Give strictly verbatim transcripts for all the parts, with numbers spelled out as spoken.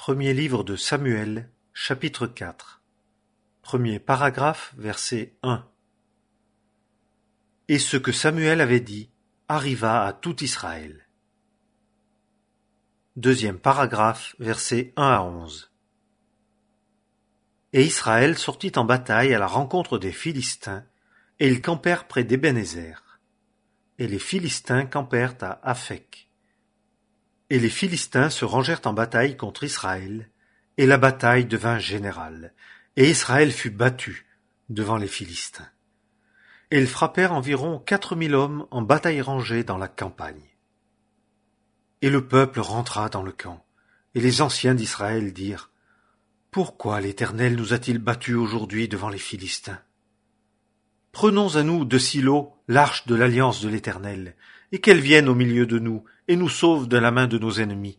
Premier livre de Samuel, chapitre quatre. Premier paragraphe, verset un. Et ce que Samuel avait dit arriva à tout Israël. Deuxième paragraphe, versets un à onze. Et Israël sortit en bataille à la rencontre des Philistins, et ils campèrent près d'Ébenézer. Et les Philistins campèrent à Aphek. Et les Philistins se rangèrent en bataille contre Israël, et la bataille devint générale, et Israël fut battu devant les Philistins. Et ils frappèrent environ quatre mille hommes en bataille rangée dans la campagne. Et le peuple rentra dans le camp, et les anciens d'Israël dirent : Pourquoi l'Éternel nous a-t-il battus aujourd'hui devant les Philistins ? Prenons à nous de Silo l'arche de l'alliance de l'Éternel, et qu'elle vienne au milieu de nous, et nous sauve de la main de nos ennemis.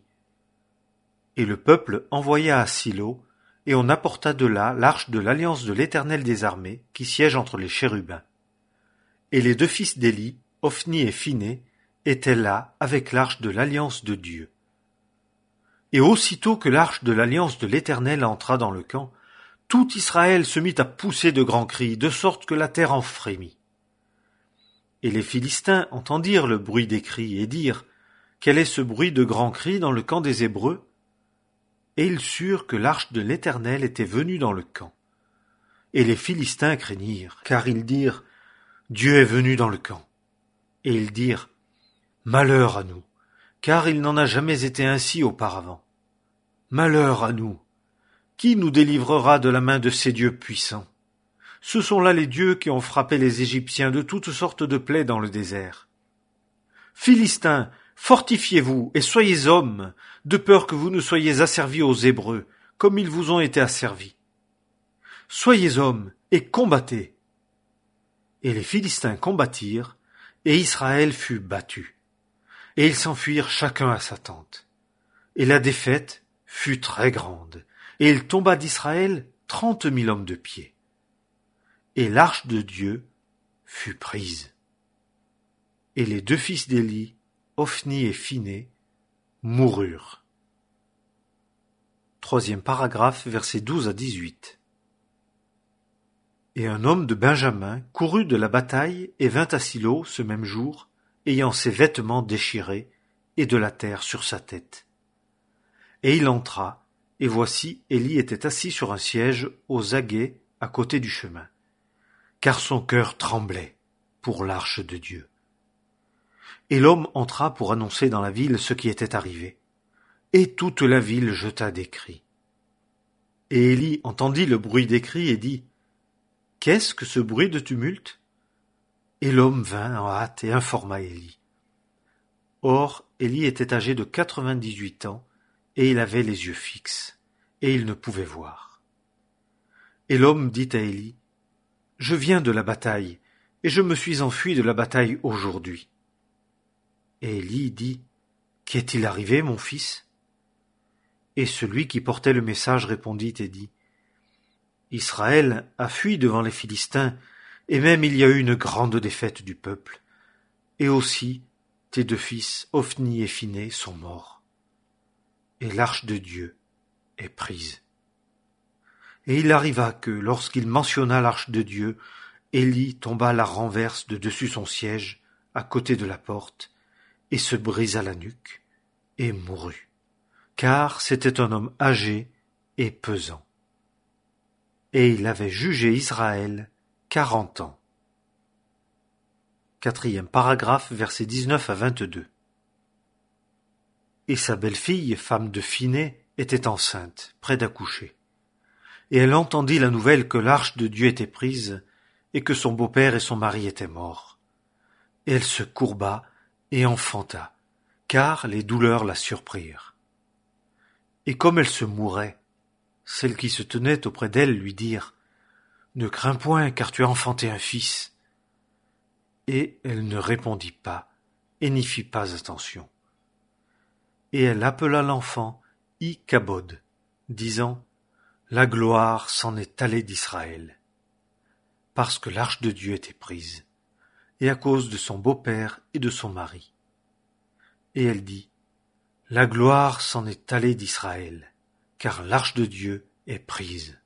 Et le peuple envoya à Silo, et on apporta de là l'arche de l'alliance de l'Éternel des armées, qui siège entre les chérubins. Et les deux fils d'Éli, Ophni et Phiné, étaient là avec l'arche de l'alliance de Dieu. Et aussitôt que l'arche de l'alliance de l'Éternel entra dans le camp, tout Israël se mit à pousser de grands cris, de sorte que la terre en frémit. Et les Philistins entendirent le bruit des cris, et dirent : Quel est ce bruit de grands cris dans le camp des Hébreux ? Et ils surent que l'arche de l'Éternel était venue dans le camp. Et les Philistins craignirent, car ils dirent : Dieu est venu dans le camp. Et ils dirent : Malheur à nous, car il n'en a jamais été ainsi auparavant. Malheur à nous, qui nous délivrera de la main de ces dieux puissants ? Ce sont là les dieux qui ont frappé les Égyptiens de toutes sortes de plaies dans le désert. Philistins, fortifiez-vous et soyez hommes, de peur que vous ne soyez asservis aux Hébreux, comme ils vous ont été asservis. Soyez hommes et combattez. Et les Philistins combattirent, et Israël fut battu. Et ils s'enfuirent chacun à sa tente. Et la défaite fut très grande, et il tomba d'Israël trente mille hommes de pied. Et l'arche de Dieu fut prise. Et les deux fils d'Éli, Ophni et Phiné, moururent. Troisième paragraphe, versets douze à dix-huit. Et un homme de Benjamin courut de la bataille et vint à Silo ce même jour, ayant ses vêtements déchirés et de la terre sur sa tête. Et il entra, et voici Éli était assis sur un siège aux aguets à côté du chemin, car son cœur tremblait pour l'arche de Dieu. Et l'homme entra pour annoncer dans la ville ce qui était arrivé. Et toute la ville jeta des cris. Et Éli entendit le bruit des cris et dit : Qu'est-ce que ce bruit de tumulte ? Et l'homme vint en hâte et informa Éli. Or, Éli était âgé de quatre-vingt-dix-huit ans, et il avait les yeux fixes, et il ne pouvait voir. Et l'homme dit à Éli : Je viens de la bataille, et je me suis enfui de la bataille aujourd'hui. Et Éli dit : Qu'est-il arrivé, mon fils ? Et celui qui portait le message répondit et dit : Israël a fui devant les Philistins, et même il y a eu une grande défaite du peuple. Et aussi, tes deux fils, Ophni et Phiné, sont morts. Et l'arche de Dieu est prise. Et il arriva que, lorsqu'il mentionna l'arche de Dieu, Éli tomba la renverse de dessus son siège, à côté de la porte, et se brisa la nuque, et mourut, car c'était un homme âgé et pesant. Et il avait jugé Israël quarante ans. Quatrième paragraphe, versets dix-neuf à vingt-deux. Et sa belle-fille, femme de Phiné, était enceinte, près d'accoucher. Et elle entendit la nouvelle que l'arche de Dieu était prise, et que son beau-père et son mari étaient morts. Et elle se courba et enfanta, car les douleurs la surprirent. Et comme elle se mourait, celles qui se tenaient auprès d'elle lui dirent : Ne crains point, car tu as enfanté un fils. Et elle ne répondit pas, et n'y fit pas attention. Et elle appela l'enfant Ichabod, disant : La gloire s'en est allée d'Israël, parce que l'arche de Dieu était prise, et à cause de son beau-père et de son mari. Et elle dit : La gloire s'en est allée d'Israël, car l'arche de Dieu est prise.